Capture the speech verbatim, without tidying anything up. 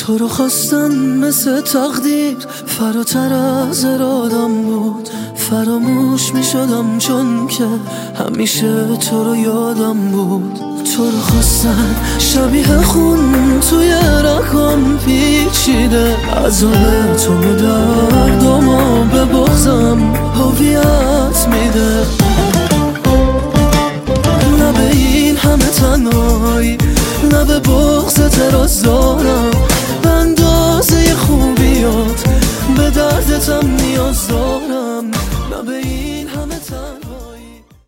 تو رو خواستن مثل تقدیر، فراتر از ارادم بود. فراموش می شدم چون که همیشه تو رو یادم بود. تو رو خواستن شبیه خون توی رگام پیچیده، عذاب تو و دردامو به بغضم هویت میده. نه به این همه تنهایی، نه به بغض ترازا